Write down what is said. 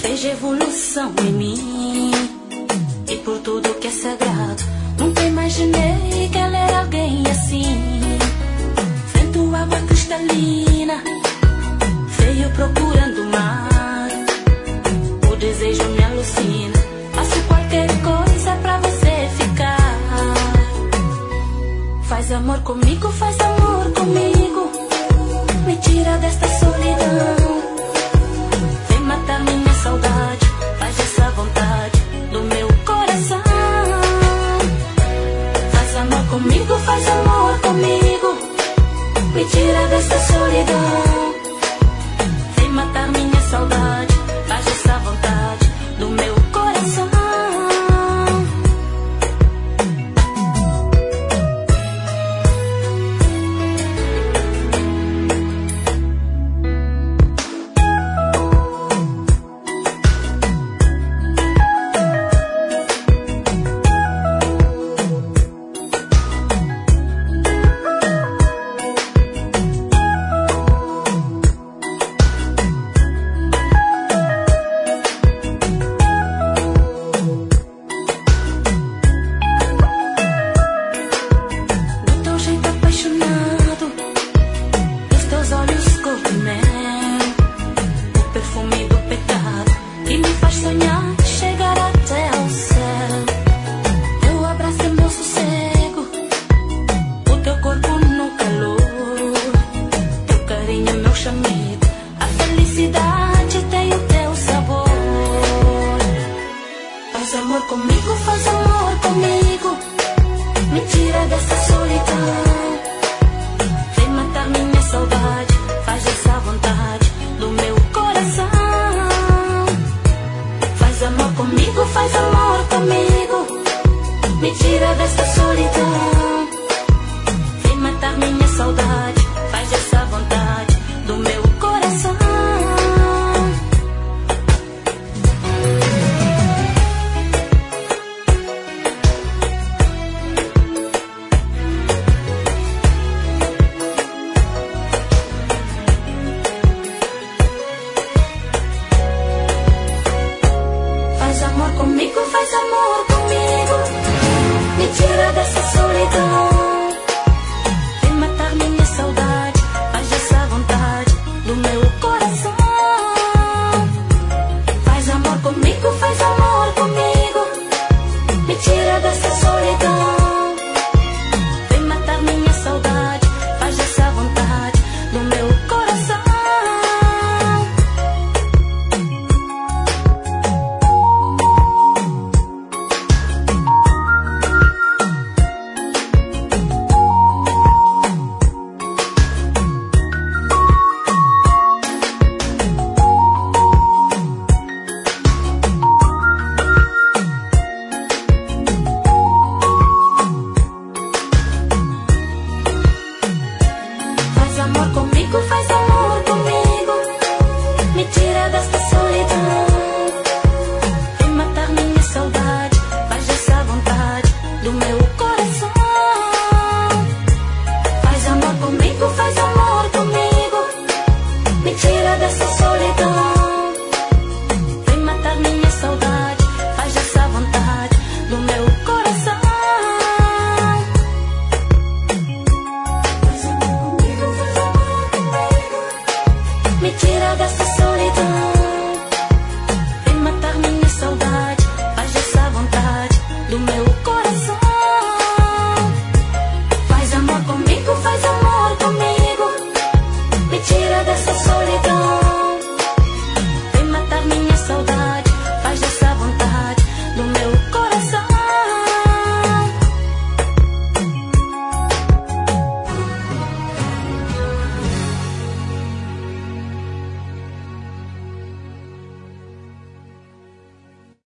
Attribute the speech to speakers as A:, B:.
A: Fez evolução em mim e por tudo que é sagrado. Nunca imaginei que ela era alguém assim. Vento, água cristalina, veio procurando o mar. O desejo me alucina, faço qualquer coisa pra você ficar. Faz amor comigo, faz amor comigo. Me tira desta solidão. Vem matar minha saudade, faz essa vontade do meu coração. Faz amor comigo, faz amor comigo. Me tira desta solidão. Vem matar minha saudade, faz essa vontade do meu coração. Faz amor comigo, me tira dessa solidão.